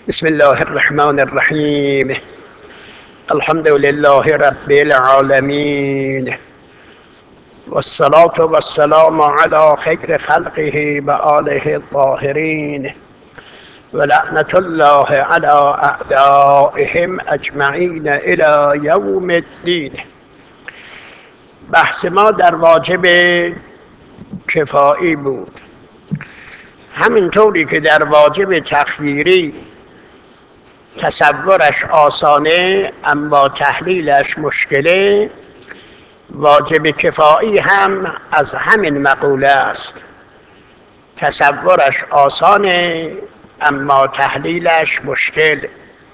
بسم الله الرحمن الرحيم. الحمد لله رب العالمين، والصلاة والسلام على خير خلقه وآله الطاهرين، ولعنة الله على أعدائهم أجمعين إلى يوم الدين. بحث ما در واجب کفایی بود. همینطوری که در واجب تخییری تصورش آسانه اما تحلیلش مشکله، واجب کفایی هم از همین مقوله است. تصورش آسانه اما تحلیلش مشکل.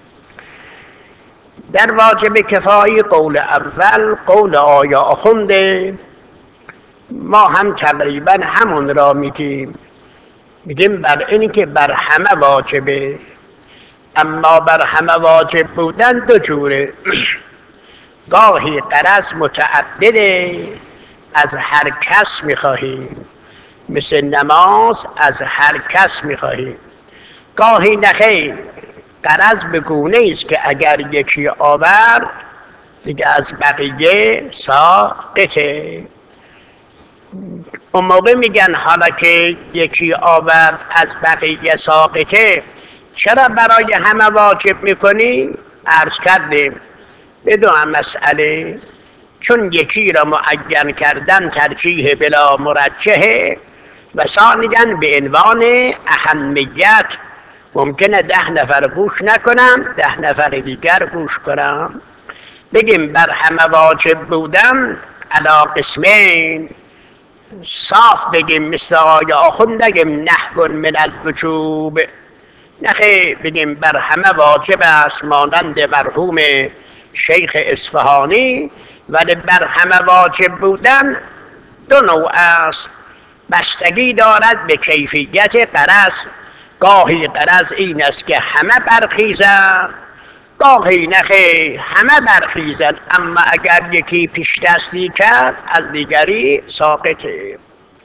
در واجب کفایی قول اول قول آیا آخونده، ما هم تقریبا همون را میگیم بر اینی که بر همه واجبه. اما بر همه واجب بودن دو جوره. گاهی غرض متعدده، از هر کس میخواهیم، مثل نماز از هر کس میخواهیم. گاهی نخیر، غرض به گونه است که اگر یکی آورد دیگه از بقیه ساقطه. اون موقع میگن حالا که یکی آورد از بقیه ساقطه، چرا برای همه واجب میکنی؟ عرض کردیم به دو مسئله. چون یکی را معین کردن ترجیح بلا مرجحه، و ثانیاً به عنوان اهمیت. ممکنه 10 نفر گوش نکنم، 10 نفر دیگر گوش کنم. بگیم بر همه واجب بودن علی قسمین، صاف بگیم مثل آقای آخوند نگیم نحو من الوجوب. نخیر، بگیم بر همه واجب است مانند مرحوم شیخ اصفهانی. ولی بر همه واجب بودن دو نوع است، بستگی دارد به کیفیت غرض. گاهی غرض این است که همه برخیزند، گاهی نخیر همه برخیزند، اما اگر یکی پیش دستی کرد از دیگری ساقطه.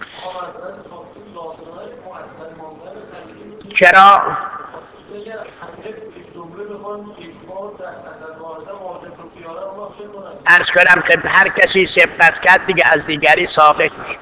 چرا؟ عرض کنم که هر کسی سبقت کرد دیگه از دیگری ساقط میشه.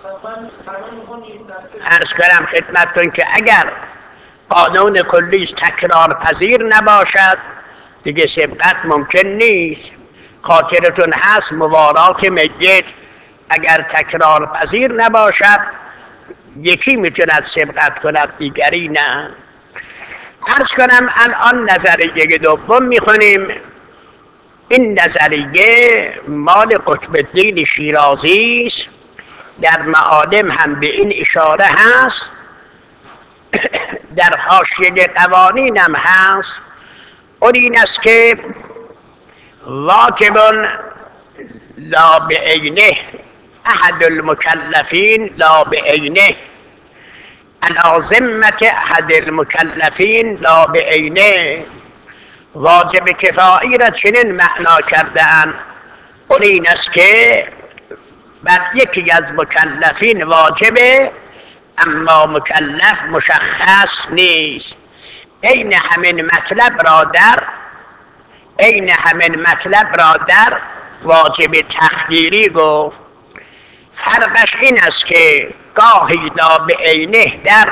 عرض کنم خدمتتون که اگر قانون کلی تکرار پذیر نباشد دیگه سبقت ممکن نیست. خاطرتون هست موارات میت اگر تکرار پذیر نباشد یکی میتوند سبقت کند دیگری نه. عرض کنم الان نظریه دوم میخونیم. این نظریه مال قطب الدین شیرازی است. در معالم هم به این اشاره هست، در حاشیه قوانین هم هست. اون این است که واجب لا بعینه احد المکلفین لا بعینه، علی ذمة احد المکلفین لا بعینه. واجب کفایی را چنین معنا کرده‌اند. اون این است که بر یکی از مکلفین واجبه اما مکلف مشخص نیست. عین همین مطلب را در واجب تخییری گفت. فرقش این است که گاهی لا بعینه در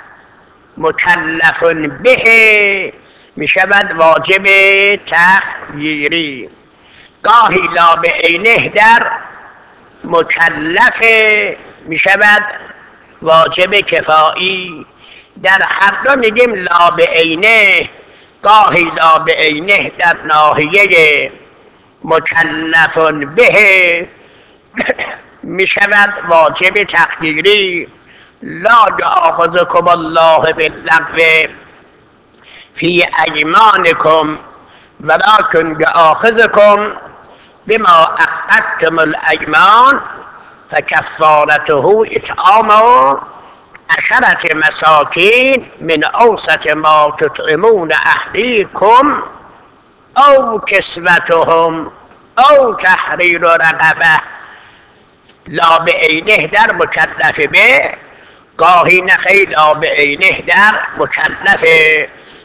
مکلف به می شود واجب تخییری، گاهی لا بعینه در مکلف می شود واجب کفایی. در هر دو میگیم لا بعینه، گاهی لا بعینه در ناحیه مکلف به می شود واجب تقدیری. لا یؤاخذکم الله باللغو فی ایمانکم ولکن یؤاخذکم بما عقدتم الایمان فکفارته اطعام 10 مساکین من اوسط ما تطعمون اهلیکم او کسوتهم او تحریر رقبه. لا بعینه در مکلف به، گاهی نخیر لا بعینه در مکلف.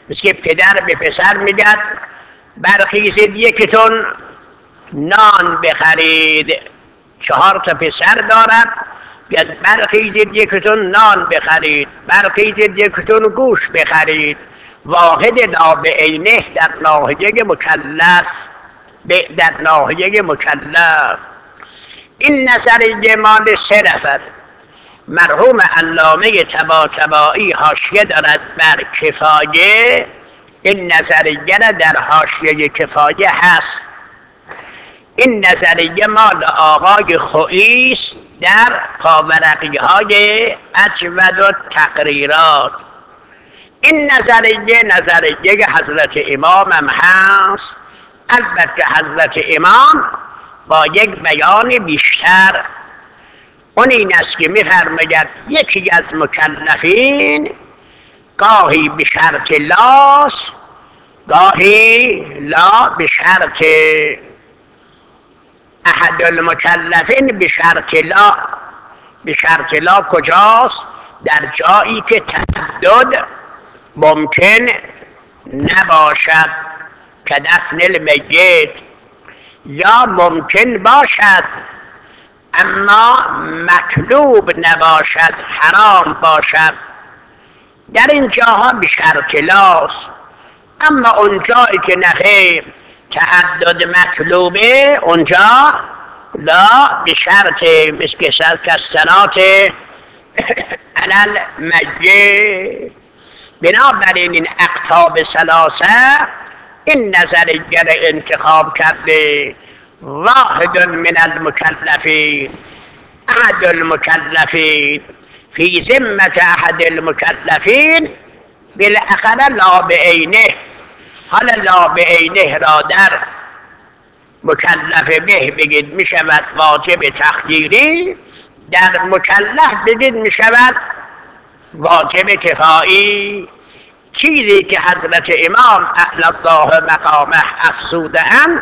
مثل که پدر به پسر میگد برخیزید 1 تن نان بخرید. 4 تا پسر دارد، بیاد برخیزید 1 تن نان بخرید، برخیزید 1 تن گوشت بخرید. واحد لا بعینه در ناحیه مکلف، در ناحیه مکلف. این نظریه مال 3 نفر. مرحوم علامه طباطبایی حاشیه دارد بر کفایه، این نظریه را در حاشیه کفایه هست. این نظریه مال آقای خویی است در پاورقی‌های اجود و تقریرات. این نظریه حضرت امام هم هست، البته حضرت امام با یک بیان بیشتر. اون این است که می‌فرماید یکی از مکلفین گاهی به شرط لاست، گاهی لا به شرط. احد المکلفین به شرط لا. به شرط لا کجاست؟ در جایی که تعدد ممکن نباشد، که دفن المیت، یا ممکن باشد اما مطلوب نباشد، حرام باشد. در این جاها به شرط لاست. اما اون جایی که نخیر تعدد مطلوبه، اونجا لا به شرط، مثل که سنات علل میت. بنابراین این اقطاب 3 این نظریه را انتخاب کرده. واحد من المکلفین، احد المکلفین، فی ذمة احد المکلفین بالاخره لا بعینه. حالا لا بعینه را در مکلف به بگید می شود واجب تقدیری، در مکلف بگید می شود واجب کفایی. چیزی که حضرت امام اعلی الله مقامه افزوده‌اند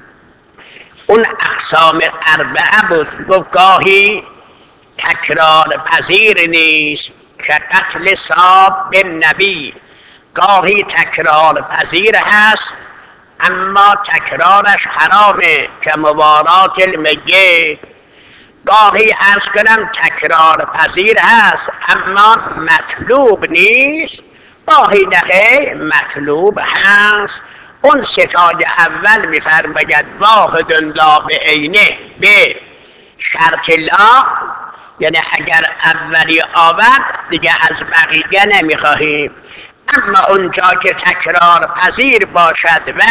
اون اقسام 4 بود. گفت گاهی تکرار پذیر نیست که قتل صاب بن نبی، گاهی تکرار پذیر هست اما تکرارش حرامه که مبارات المیت. گاهی عرض کنم تکرار پذیر هست اما مطلوب نیست، گاهی نخیر مطلوب هست. اون ستای اول میفرماید واحد لا بعینه به شرط لا، یعنی اگر اولی آورد دیگه از بقیه نمیخواهیم. اما اونجا که تکرار پذیر باشد و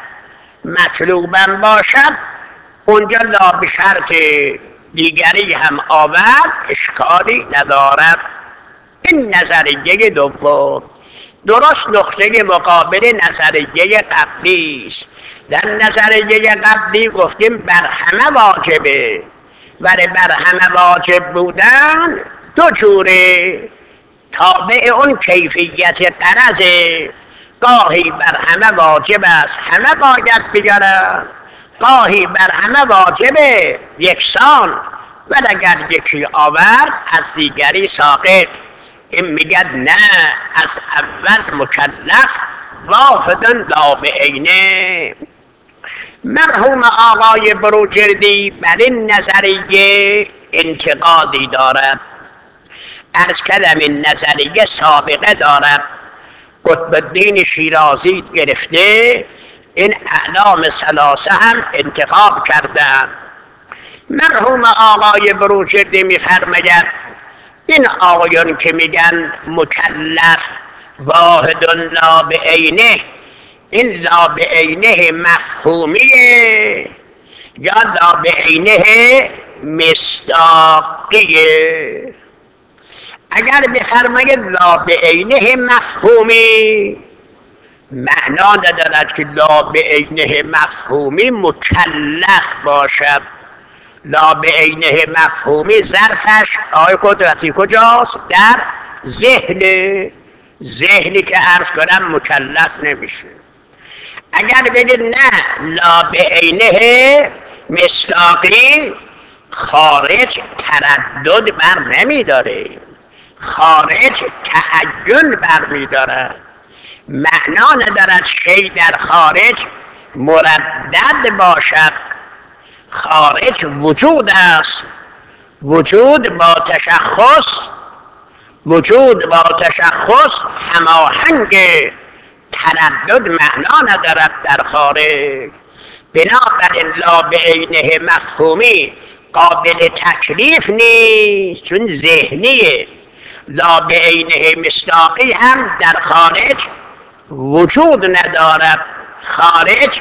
مطلوبم باشد، اونجا لا به شرط دیگری هم آورد اشکالی ندارد. این نظریه دوم. درست نقطه مقابل نظریه قبلی است. در نظریه قبلی گفتیم بر همه واجبه، ولی بر همه واجب بودن 2 جوره، تابع اون کیفیت قرضه. گاهی بر همه واجب است، همه باید بگرن، گاهی بر همه واجبه یکسان، ولی اگر یکی آورد از دیگری ساقط. این میگد نه، از اول مکلف واحد لا بعینه. مرحوم آقای بروجردی بر این نظریه انتقادی دارد. عرض کردم این نظریه سابقه دارد. قطب الدین شیرازی گرفته، این اعلام 3 هم انتخاب کردند. مرحوم آقای بروجردی میفرماید این آقایان که میگن مکلف واحد لا بعینه، این لا بعینه مفهومیه یا لا بعینه مصداقیه؟ اگر بفرماید لا بعینه مفهومی، معنا ندارد که لا بعینه مفهومی مکلف باشد. لا بعینه مفهومی ظرفش آقای قدرتی کجاست؟ در ذهنی که عرض کنم مکلف نمیشه. اگر بگید نه لا بعینه مصداقی، خارج تردد بر نمیداره، خارج تعین بر میداره. معنا ندارد شی در خارج مردد باشد. خارج وجود است، وجود با تشخص، وجود با تشخص هماهنگ، تردد معنا ندارد در خارج. بنابراین لا به عینه مفهومی قابل تکلیف نیست چون ذهنیه. لا به عینه مصداقی هم در خارج وجود ندارد. خارج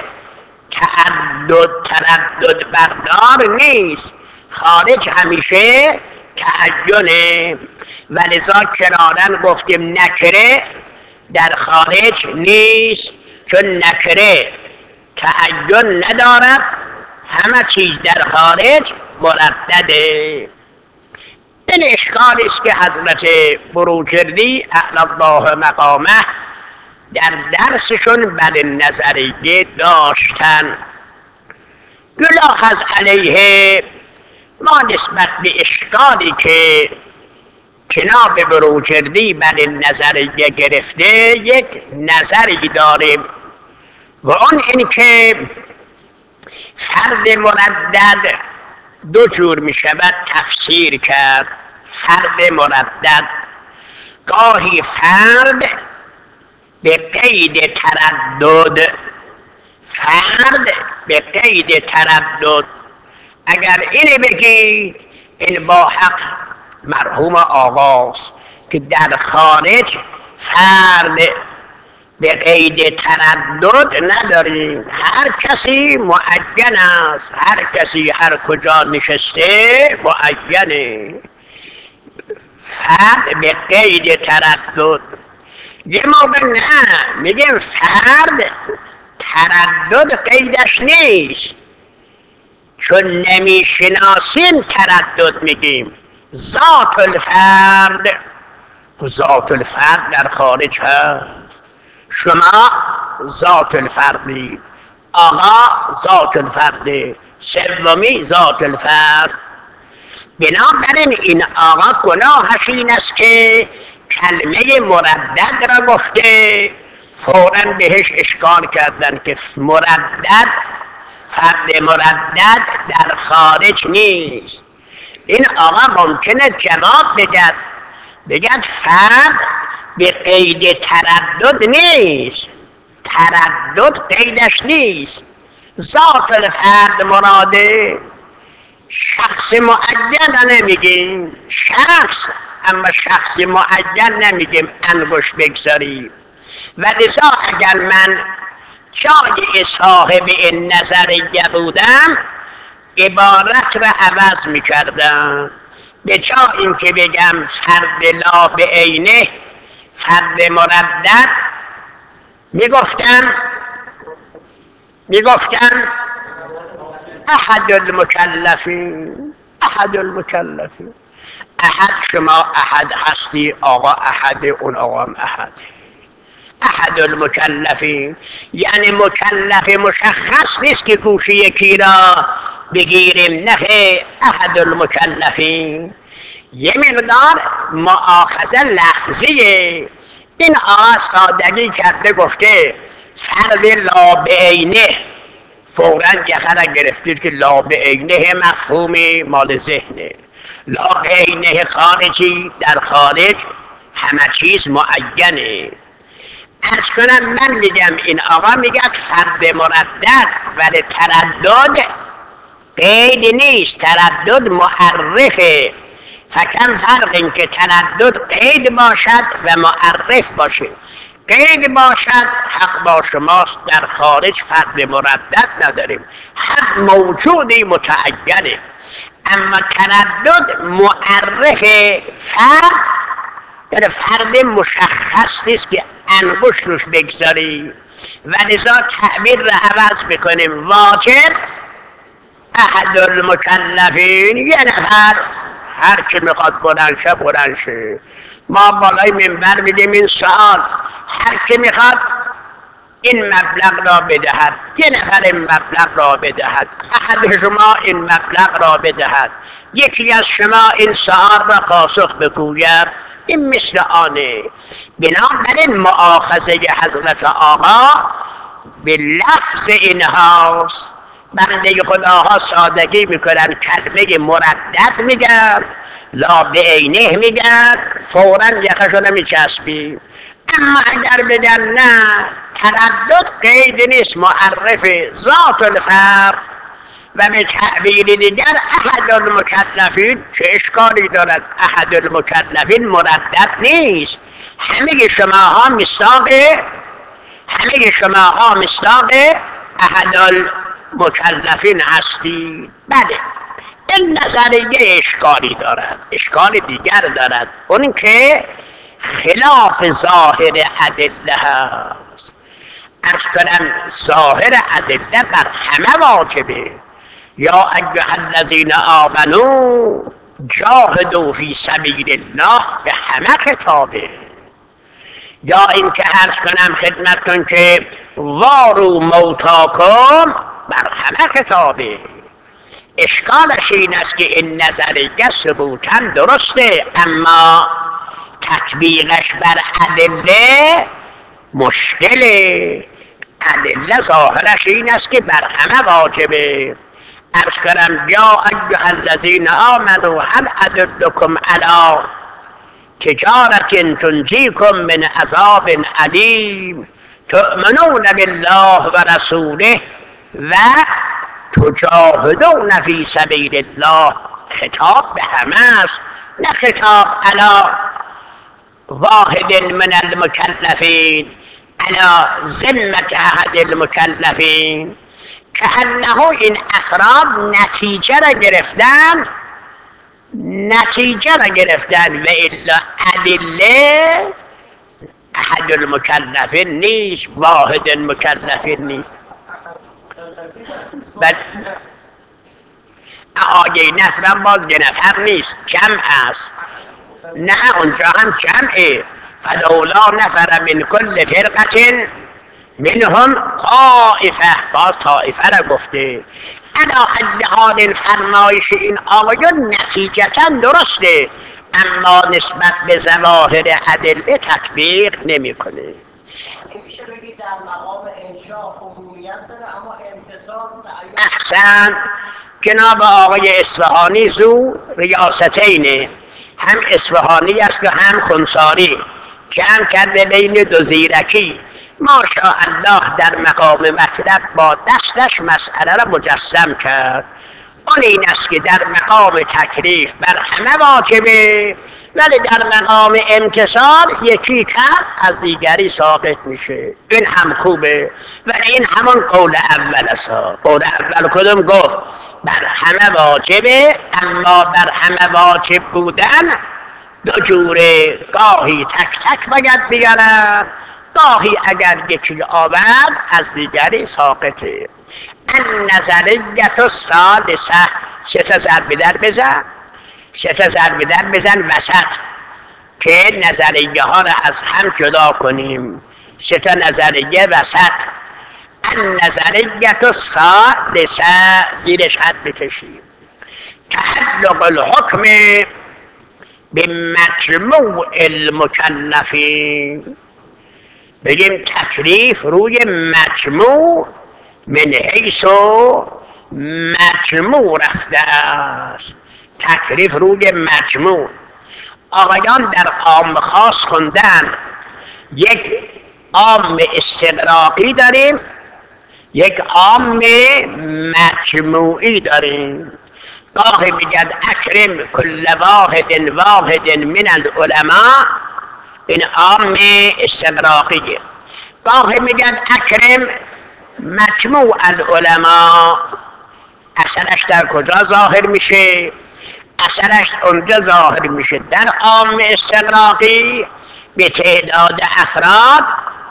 تردد بردار نیست، خارج همیشه تعینه. ولذا کرارن گفتیم نکره در خارج نیست چون نکره تعین ندارد، همه چیز در خارج مردده. این اشکالی است که حضرت بروجردی اعلی الله مقامه در درسشون بر نظریه داشتن. یلاحظ علیه ما نسبت به اشکالی که جناب بروجردی بر نظریه گرفته یک نظری داریم و اون این که فرد مردد دو جور می شود تفسیر کرد. فرد مردد گاهی فرد به قید تردد، فرد به قید تردد. اگر اینی بگید این با حق مرحوم آقاست که در خارج فرد به قید تردد نداریم، هر کسی معین است، هر کسی هر کجا نشسته معینه. فرد به قید تردد. یه موقع نه میگیم فرد تردد قیدش نیست، چون نمیشناسیم تردد میگیم. ذات الفرد، ذات الفرد در خارج هست. شما ذات الفردی، آقا ذات الفرد، سومی ذات الفرد. بنابراین این آقا گناهش این است که کلمه مردد را گفته، فوراً بهش اشکال کردن که مردد، فرد مردد در خارج نیست. این آقا ممکنه جواب بگد فرد به قید تردد نیست، تردد قیدش نیست. ذات الفرد مراده شخص معین نمیگیم، شخص، اما شخص معین نمیگیم انگشت بگذاریم. و لذا اگر من جای صاحب این نظریه بودم عبارت را عوض میکردم. به جای اینکه بگم فرد لا به عینه، فرد مردد، میگفتم احد المکلفین، احد المکلفین. احد شما احد هستی، آقا احد، اون آقا هم احده. احد المکلفین یعنی مکلف مشخص نیست که گوش یکی را بگیریم، نه، احد المکلفین. یه مقدار مؤاخذه لفظیه. این آقا سادگی کرده گفته فرد لا به عینه، فوراً یخرا گرفتید که لا به عینه مفهومی مال ذهنه. لا به عینه خارجی، در خارج همه چیز معینه. ارز کنم من میگم این آقا میگه فرد مردد، ولی تردد قید نیست، تردد معرفه. فکم فرق این که تردد قید باشد و معرف باشه. قید باشد حق با شماست، در خارج فرد مردد نداریم، هر موجودی متعینه. اما تردد معرف فرد، یعنی فرد مشخص نیست که انگشت روش بگذاری. و لذا تعبیر را عوض بکنیم. واجب احد المکلفین، یه نفر، هر که میخواد بلند شه. ما بالای منبر میدیم این سؤال، هر که میخواد این مبلغ را بدهد، یه نفر این مبلغ را بدهد، احد شما این مبلغ را بدهد، یکی از شما این سؤال را پاسخ بگوید. این مثل آنه. بنابراین مؤاخذه حضرت آقا به لفظ اینهاست. بنده خداها سادگی میکنن، کلمه مردد میگن، لا به عینه میگن، فوراً یقشو نمیچسبی. اما اگر بگن نه، تردد قید نیست، معرف ذات الفرق و به تعبیر دیگر احد المکلفین. چه اشکالی دارد؟ احد المکلفین مردد نیست. همه شماها مصداق احد المکلفین هستید. بله، این نظریه اشکالی دارد، اشکال دیگر دارد، اون که خلاف ظاهر ادله هست. عرض کنم ظاهر ادله بر همه واجبه. یا ایها الذین آمنوا جاهدوا فی سبیل الله به همه خطابه. یا اینکه عرض کنم خدمتتون که واروا موتاکم بر همه خطابه. اشکالش این است که این نظریه ثبوتاً درسته، اما تطبیقش بر ادله مشکله. ادله ظاهرش این است که بر همه واجبه. عرض کنم یا ایها الذین آمنوا هل ادلکم علی تجارة تنجیکم من عذاب علیم تؤمنون بالله و رسوله و تجاهدون فی سبیل الله. خطاب به همه است، نه خطاب علی واحد من المکلفین، علی ذمة احد المکلفین، که انه این افراد نتیجه را گرفتن و الا ادله احد المکلفین نیست، واحد المکلفین نیست. بل آیه نفرم باز یه نفر نیست، جمع است. نه اونجا هم جمعه. فلولا نفر من کل فرقة منهم طائفه، باز طائفه را گفته. علا حد حال فرمایش این آیه نتیجتا درسته، اما نسبت به ظواهر ادله تطبیق نمیکنه. میشه بگید در مقام انشاء عمومیت داره اما امتصال احسن. جناب آقای اصفهانی زو ریاستینه، هم اصفهانی است و هم خنساری، جمع کرده بین دو زیرکی. ماشاءالله در مقام مطلب با دستش مسئله را مجسم کرد. اون این است که در مقام تکلیف بر همه واجبه، ولی در مقام امتصال یکی کرد از دیگری ساقط میشه. این هم خوبه، ولی این همون قول اول است. قول اول کدوم گفت؟ بر همه واجبه، اما بر همه واجب بودن دو جوره، گاهی تک تک باید بیارن، گاهی اگر یکی آورد از دیگری ساقطه. النظریه الثالثه، سه تا ضرب در بزن وسط که نظریه ها را از هم جدا کنیم. سه تا نظریه وسط. النظریه الثالثه، زیرش خط بکشیم. تعلق الحکم به مجموع المکلفین. بگیم تکلیف روی مجموع، من حیث مجموع رفته است. تکلیف روی مجموع. آقایان در عام خاص خوندن، یک عام استغراقی داریم، یک عام مجموعی داریم. گاهی میگد اکرم کل واحد من العلماء، این عام استغراقیه. گاهی میگن اکرم مجموع العلماء. اثرش در کجا ظاهر میشه؟ اثرش اونجا ظاهر میشه در عام استغراقی به تعداد افراد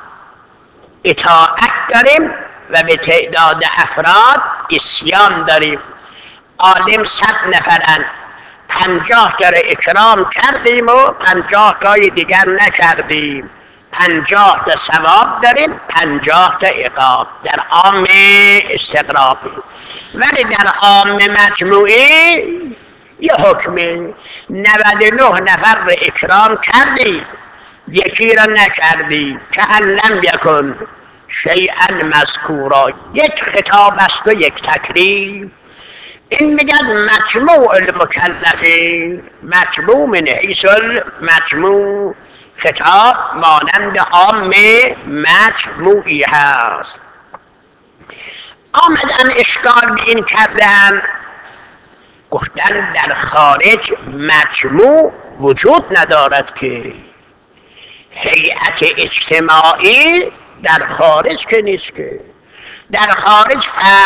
اطاعت داریم و به تعداد افراد عصیان داریم. عالم 100 نفرن، 50 تا اکرام کردیم و 50 تای دیگر نکردیم، 50 تا ثواب داریم، 50 تا عقاب در عام استغراقی. ولی در عام مجموعی یه حکمه. 99 نفر رو اکرام کردی، یکی را نکردی، که لم یکن شیئا مذکورا. یک خطاب است و یک تکلیف. این میگن مجموع المکلفین. مجموع من حیث المجموع، خطاب مانند عام مجموعی هست. آمدن اشکال به این کردن، گفتن در خارج مجموع وجود ندارد که. هیئت اجتماعی در خارج که نیست که. در خارج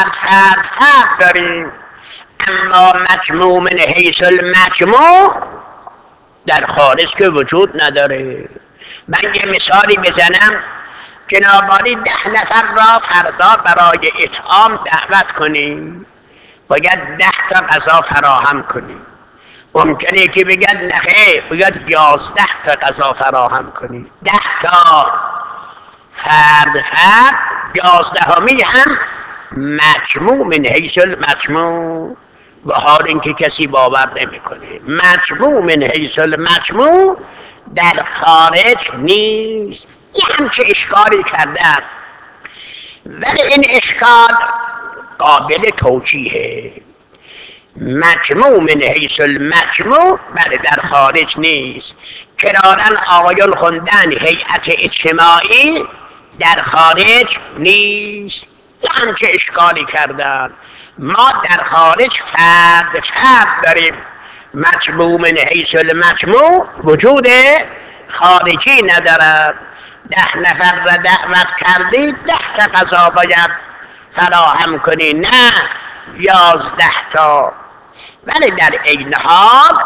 فرد داریم، اما مجموع من حیث المجموع در خارج که وجود نداره. من یه مثالی بزنم، جنابالی 10 نفر را فردا برای اطعام دعوت کنیم، باید 10 تا غذا فراهم کنیم. ممکنه که بگد نخیر، باید 11 تا غذا فراهم کنیم. 10 تا فرد 11می هم مجموع من حیث المجموع، به حال اینکه کسی باور نمیکنه. مجموع من حیث المجموع در خارج نیست. یه همچه اشکالی کردن، ولی این اشکال قابل توجیهه. مجموع من حیث المجموع بله در خارج نیست. کرارن آقایان خوندن هیئت اجتماعی در خارج نیست. یه همچه اشکالی کردن. ما در خارج فرد داریم. مجموع من حیث المجموع وجود خارجی ندارد. 10 نفر را دعوت کردی، 10 تا غذا باید فراهم کنی، نه 11 تا. ولی در این حال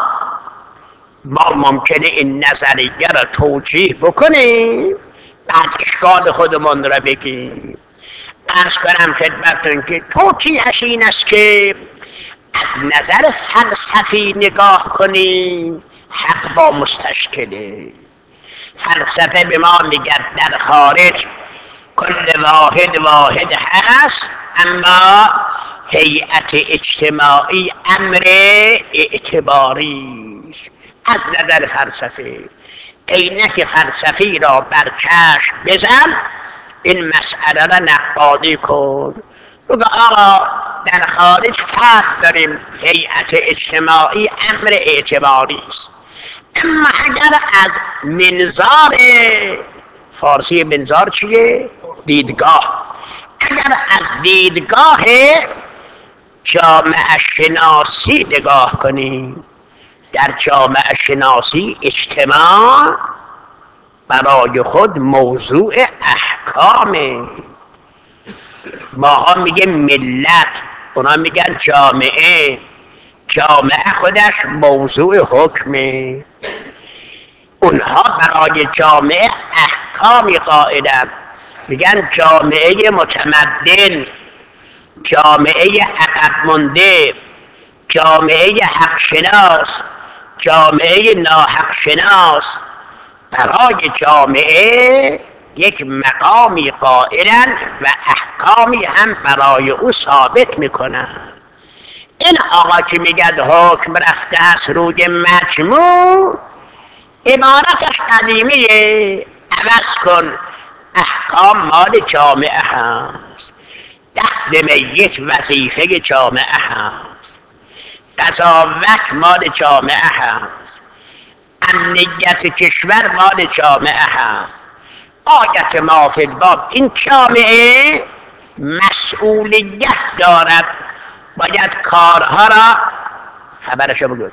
ما ممکنه این نظریه را توجیه بکنیم، بعد اشکال خودمون را بگیم. عرض کنم خدمتتون که توجیهش این است که از نظر فلسفی نگاه کنیم، حق با مستشکله. فلسفه به ما میگه در خارج کل واحد هست، اما هیئت اجتماعی امر اعتباری است. از نظر فلسفه عینک فلسفی را بر چشم بزن، این مسئله را نقادی کن. بگو آقا در خارج فرد داریم، هیئت اجتماعی امر اعتباری است. اما اگر از منظار، فارسی منظار چیه؟ دیدگاه. اگر از دیدگاه جامعه شناسی نگاه کنیم، در جامعه شناسی اجتماع برای خود موضوع احکامه. ماها میگه ملت، اونا میگن جامعه. جامعه خودش موضوع حکمه. اونها برای جامعه احکامی قائلن، میگن جامعه متمدن، جامعه عقب مانده، جامعه حق شناس، جامعه ناحق شناس. برای جامعه یک مقامی قائلن و احکامی هم برای او ثابت میکنن. این آقا که میگد حکم رفته است روی مجموع، عبارتش قدیمیه. عوض کن، احکام مال جامعه هست. دفن میت وظیفه جامعه هست. قضاوت مال جامعه هست. امنیت کشور مال جامعه هست. آیت ما فی الباب، این جامعه مسئولیت دارد، باید کارها را خبرشو بگو،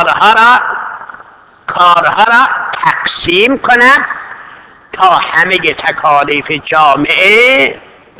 کارها را تقسیم کند تا همه تکالیف جامعه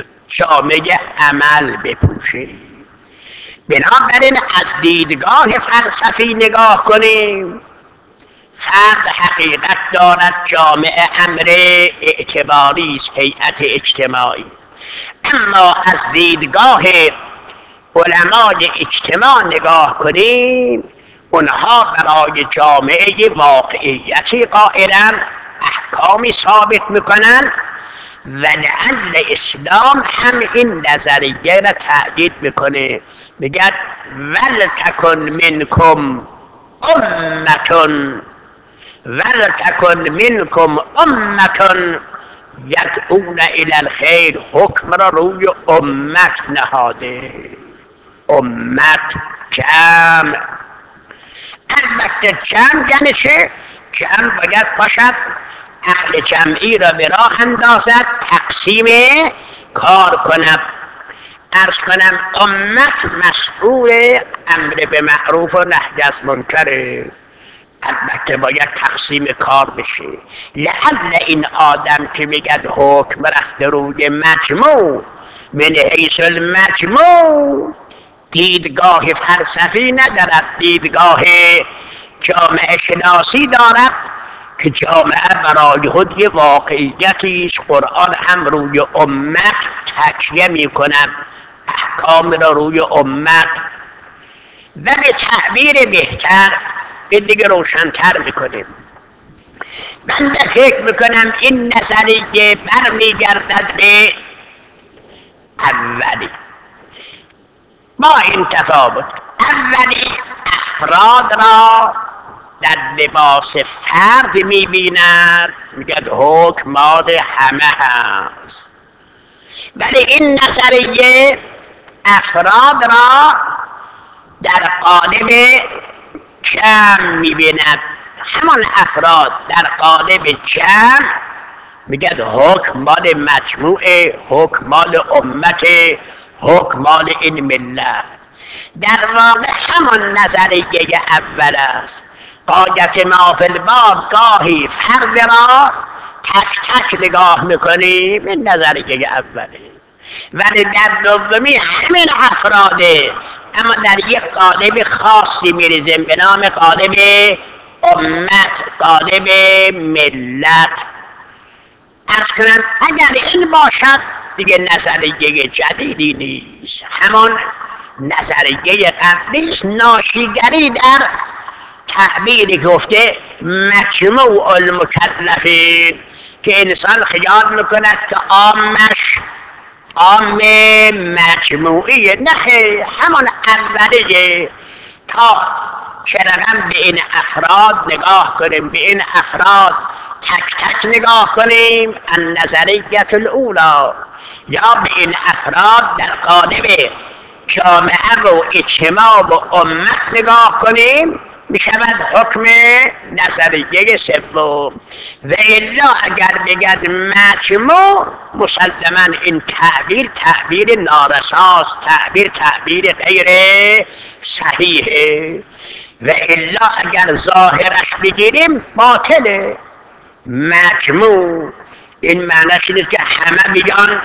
عمل بپوشه. بنابراین از دیدگاه فلسفی نگاه کنیم، فرد حقیقت دارد، جامعه امر اعتباری است، هیئت اجتماعی. اما از دیدگاه علمای اجتماع نگاه کنیم، اونها برای جامعه واقعیتی قائلن، احکامی ثابت میکنن و لعل اسلام هم این نظریه را تأیید میکنه. میگن ولتکن منکم امتون ولتکن منکم امتون یدعون الی الخیر. حکم را روی امت نهاده. امت جمع. البته جمع یعنی چه؟ جمع باید باشد عقل جمعی را به راه اندازد، تقسیم کار کند. عرض کنم امت مسئول امر به معروف و نهی از منکره. البته باید تقسیم کار بشه. لعل این آدم که میگد حکم رفته روی مجموع، من حیث المجموع دیدگاه فلسفی ندارد، دیدگاه جامعه شناسی دارد که جامعه برای خود یه واقعیتی است. قرآن هم روی امت تکیه می کند، احکام را روی امت. و به تعبیر بهتر این دیگه روشن‌تر میکنیم. من فکر میکنم این نظریه برمیگردد به اولی. با این تفاوت، اولی افراد را در لباس فرد میبیند، میگد حکم مال همه هست. ولی این نظریه افراد را در قالب جمع میبیند. همان افراد در قالب جمع میگد حکم مال مجموعه، حکم مال امت، حکم مال این ملت. در واقع همان نظریه اول است. قایت ما فی الباب، گاهی فرد را تک تک نگاه میکنیم، این نظریه اوله. ولی در دومی همین افراده، اما در یک قالب خاصی میریزیم به نام قالب امت، قالب ملت. عرض کنم اگر این باشد دیگه نظریه جدیدی نیست، همان نظریه قبلی است. ناشیگری در تعبیری گفته مجموع المکلفین، که انسان خیال میکند که عامش عام مجموعی. نه، همان اولیه. تا چرا به این افراد نگاه کنیم، به این افراد تک تک نگاه کنیم، النظریه الاولی، یا به این افراد در قالب جامعه و اجتماع و امت نگاه کنیم، می شود حکم نظریه سوم. و الا اگر بگد مجموع، مسلما این تعبیر نارساست، تعبیر غیر صحیحه. و الا اگر ظاهرش بگیریم باطله. مجموع این معنیش نیست که همه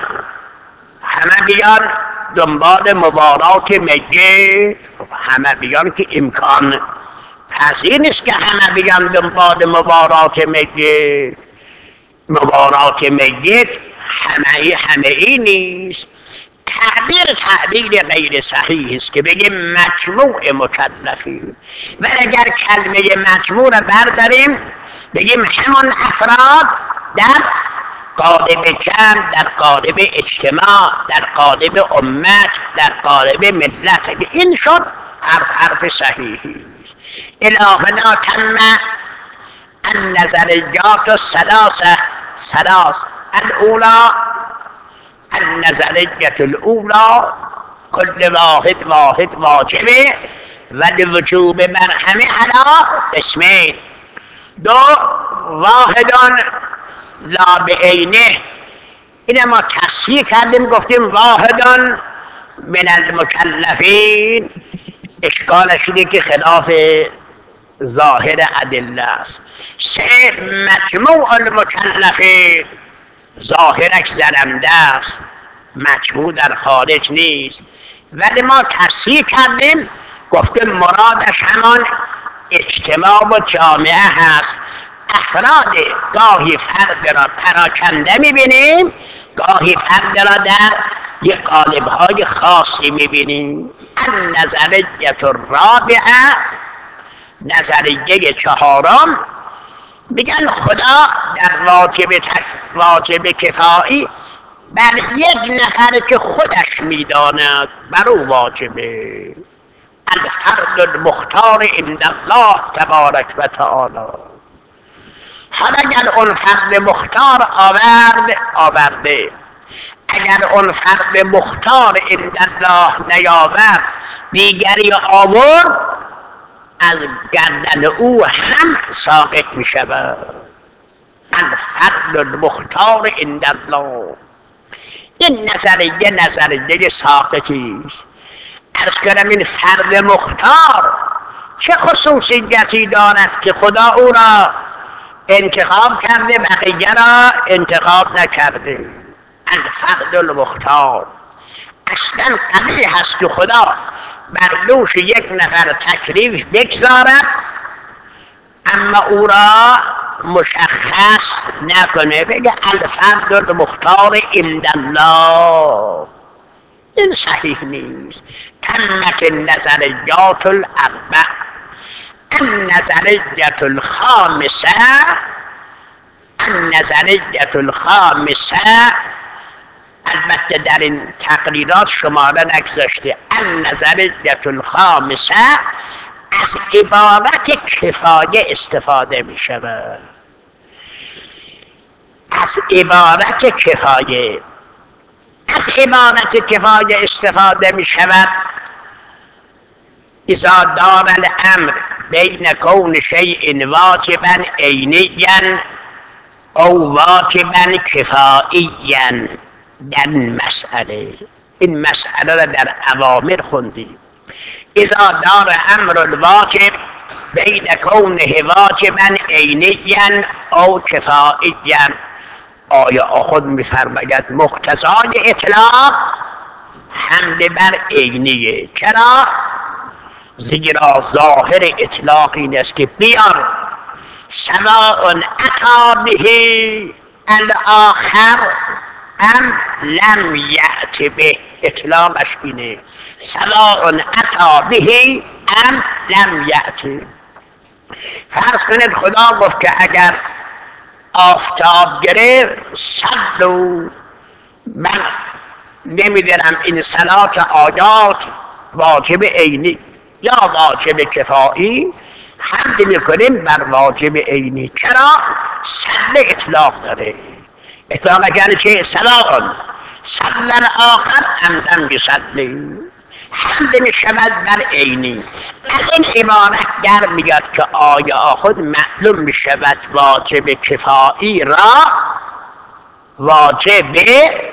بیان دنبال مبارات میت. همه بیان که امکان پذیر نیست که همه بیان دنبال مبارات میت. مبارات میت همه ای نیست. تعبیر غیر صحیح است که بگیم مجموع مکلفین. و اگر کلمه مجموع را برداریم بگیم همون افراد در قالب جمع، در قالب اجتماع، در قالب امت، در قالب ملت، این شد حرف صحیحی است. الهنا تم النظریات الثلاث. الاولی النظریه الاولی کل واحد واجبه و لوجوب مرحمه علی اسمین. دو، واحدان لا بعینه. این ما تصحیح کردیم، گفتیم واحدان من المکلفین. اشکالش اینه که خلاف ظاهر ادله است. سه، مجموع المکلفین. ظاهرش زننده است، مجموع در خارج نیست. ولی ما تصحیح کردیم، گفتیم مرادش همان اجتماع و جامعه هست. افراد گاهی فرد را پراکنده میبینیم، گاهی فرد را در یک قالب‌های خاصی میبینیم. النظریه الرابعه، نظریه چهارم، میگن خدا در واجب کفایی بر یک نفر که خودش میداند بر او واجبه. الفرد المختار عند الله تبارک و تعالی. حالا اگر اون فرد مختار آورده، اگر اون فرد مختار عند الله نیاورد، دیگری آورد، از گردن او هم ساقط می شود. الفرد المختار عند الله. این نظریه ساقطی است. عرض کردم این فرد مختار چه خصوصیتی دارد که خدا او را انتخاب کرده، بقیه را انتخاب نکرده. الفرد المختار. اصلا قبیح هست که خدا بر دوش یک نفر تکلیف بگذارد اما او را مشخص نکنه، بگه الفرد المختار عند الله. این صحیح نیست. تمت النظریات الاربع. النظریة الخامسه البته در این تقریرات شماره نگذاشته. النظریة الخامسه، از عبارت کفایه استفاده می شود. از عبارت کفایه استفاده می شود. اذا دار الامر بین کون شیء واجبا عینیا او واجبا کفائیا. در این مسئله را در اوامر خوندیم. اذا دار امر الواجب بین کونه واجبا عینیا او کفائیا. آیا خود می‌فرماید مقتضای اطلاق حمل بر عینیه. چرا؟ زیرا ظاهر اطلاق این است که بیار سواء اتی به الاخر ام لم یأت به. اطلاقش اینه، سواء اتی به ام لم یأت. فرض کنید خدا گفت که اگر آفتاب گرفت صلوا، من نمیدونم این صلات آیات واجب عینی یا واجب کفایی، حمل میکنیم بر واجب عینی. چرا؟ صل اطلاق داره. اطلاق یعنی چه؟ سواء صلی الاخر ام لم یصلی، حمل می شود بر عینی. از این عبارت در میاد که آیا خود معلوم می شود واجب کفایی را واجب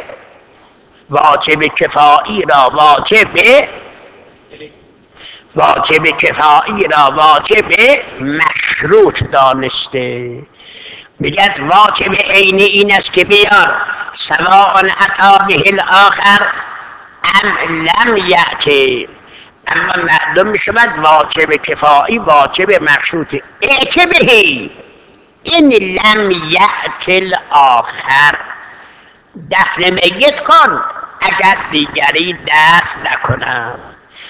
مشروط دانسته. میگد واجب عینی این است که بیار سواء اتی به الاخر ام لم یأتی، اما معلوم می شود واجب کفایی واجب مشروطی. ائت بهی این لم یأت الاخر، دفن میت کن اگر دیگری دفن نکنم.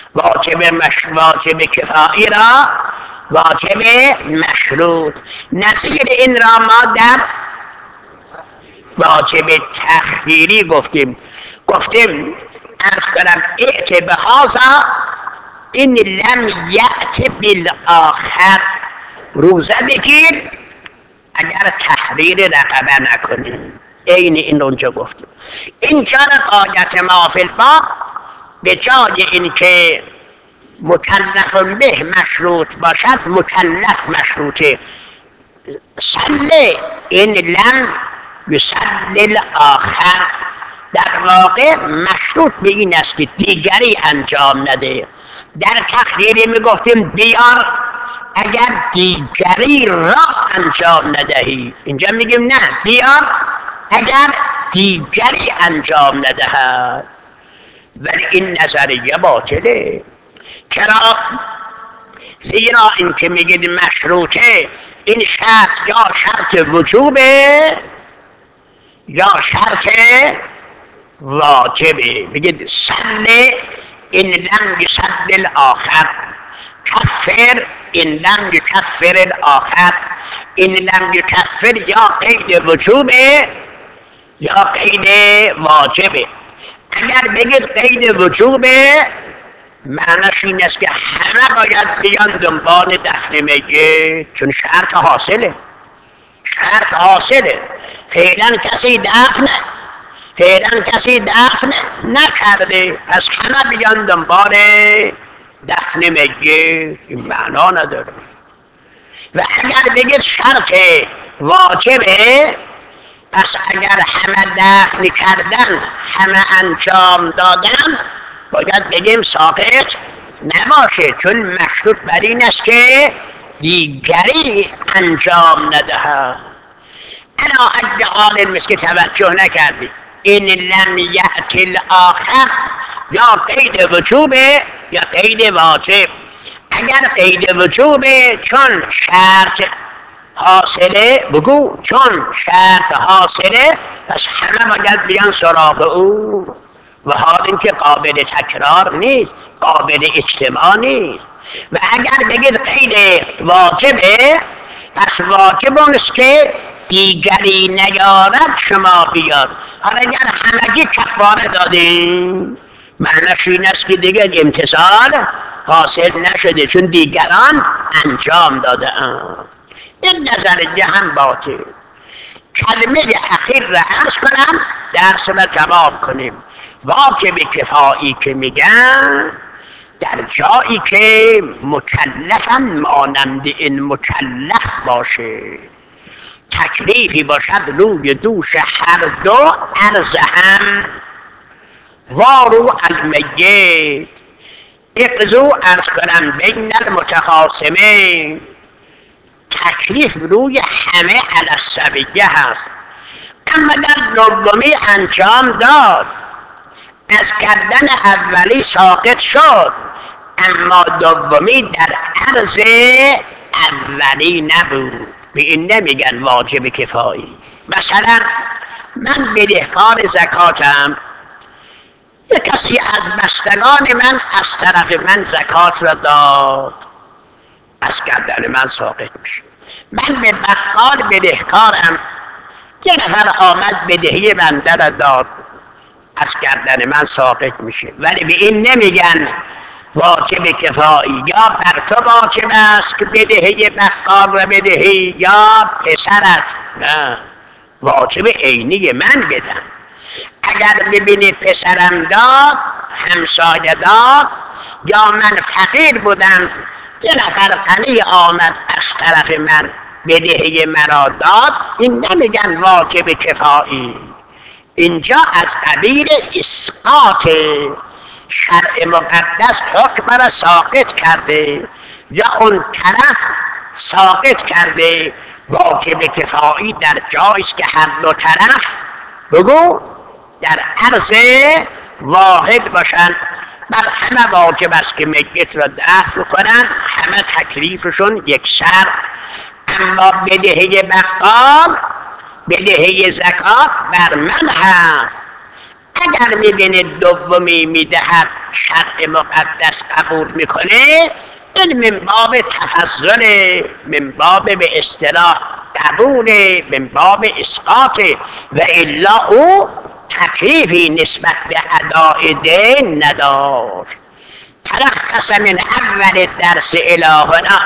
واجب کفایی را واجب مشروط. نظیر این را ما در واجب تخییری گفتیم عرض کنم ائت بهذا این لم یأت بالاخر. روزه بگیر اگر تحریر رقبه نکنی. این اونجا گفتیم. اینجا غایت ما فی الباب به جای اینکه مکلف به مشروط باشد مکلف مشروطه. صلی این لم یصلی الاخر، در واقع مشروط به این است که دیگری انجام نده. در تخییری میگفتیم بیار اگر دیگری را انجام ندهی. اینجا میگیم نه، بیار اگر دیگری انجام ندهد. ولی این نظریه باطله. چرا؟ زیرا این که میگید مشروطه، این شرط یا شرط وجوبه یا شرط واجبه. بگید صلی این لم یصلی الاخر، کفر این لم یکفر الاخر. این لم یکفر یا قید وجوبه یا قید واجبه. اگر بگید قید وجوبه معنیش این است که همه باید بیان دنبال دفن میت، چون شرط حاصله. شرط حاصله. فعلا کسی دفن نکرده، پس همه بیان دنبال دفن میت. این معنا نداره. و اگر بگید شرط واجبه، پس اگر همه دفن کردن، همه انجام دادن، باید بگیم ساقط نباشه، چون مشروط بر این است که دیگری انجام ندهد. انا حد عالم است که توجه نکردی. این لم یأتی الاخر یا قید وجوبه یا قید واجب. اگر قید وجوبه چون شرط حاصله بگو، چون شرط حاصله پس همه باید بیان سراغ او، و حال اینکه قابل تکرار نیست، قابل اجتماع نیست. و اگر بگید قید واجبه، پس واجب اونست که دیگری نیارد شما بیاد. حالا اگر همگی کفاره دادیم، معنیش این است که دیگر امتثال حاصل نشده، چون دیگران انجام داده اند. این نظریه هم باطل. کلمه اخیر را عرض کنم، درس را جواب کنیم. واجب کفایی که میگن در جایی که مکلفن مانند این مکلف باشه، تکلیفی باشد روی دوش هر دو عرض هم، وارو المیت اقضوا عرض کنم بین المتخاصمین. تکلیف روی همه علی السویه هست. اما در دومی انجام داد، از کردن اولی ساقط شد، اما دومی در عرض اولی نبود. به این نمیگن واجب کفایی. مثلا من بدهکار زکاتم، یک کسی از بستگان من از طرف من زکات را داد، از کردن من ساقط میشه. من به بقال بدهکارم، یک نفر آمد بدهی بنده را داد، از کردن من ساقط میشه. ولی به این نمیگن واجب کفایی. یا بر تو واجب است که بدهی بقال را بدهی، یا پسرت. نه، واجب عینی من بدن. اگر ببینی پسرم داد، همسایه داد، یا من فقیر بودم یه نفر غنی آمد از طرف من بدهی مرا داد، این نمیگن واجب کفایی. اینجا از قبیل اسقاط. شرع مقدس حکم را ساقط کرده، یا اون طرف ساقط کرده. واجب کفایی در جاییست که هر دو طرف بگو در عرض واحد باشن. بر همه واجب است که میت را دفن کنن، همه تکلیفشون یکسر. اما بدهی بقال، بدهی زکات بر من هست. اگر میبینه دومی میدهد، شرع مقدس قبول میکنه، این من باب تفضل، من باب به اصطلاح قبول، من باب اسقاط. و الا او تکلیفی نسبت به اداء دین نداشت. تلخص من اول درس الهنا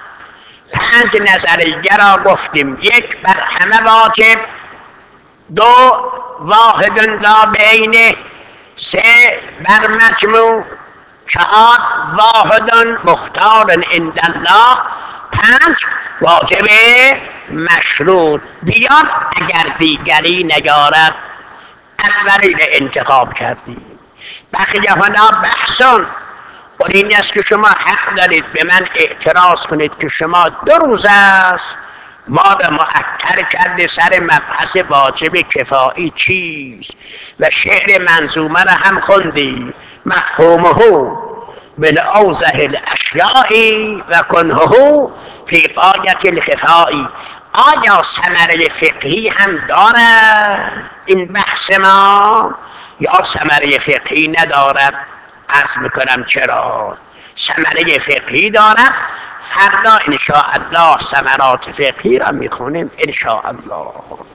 5 نظریه را گفتیم. 1 بر همه واجب، 2 واحد لا بینه، 3 بر مجموع، 4 واحد مختار عند الله، 5 واجب مشروط. بیان اگر دیگری نیارد، اولی انتخاب کردیم. بقیه هنا بحثون. و این است که شما حق دارید به من اعتراض کنید که شما 2 روز است ما را معطل کرده سر مبحث واجب کفایی چیست، و شعر منظومه را هم خوندی. مفهومه من اوضح الاشیاء و کنهه فی غایت الخفاء. آیا ثمره فقهی هم دارد این بحث ما، یا ثمره فقهی ندارد؟ عرض میکنم چرا. ثمره فقهی دارد. فردا ان شاء الله ثمرات فقهی را میخونیم ان شاء الله.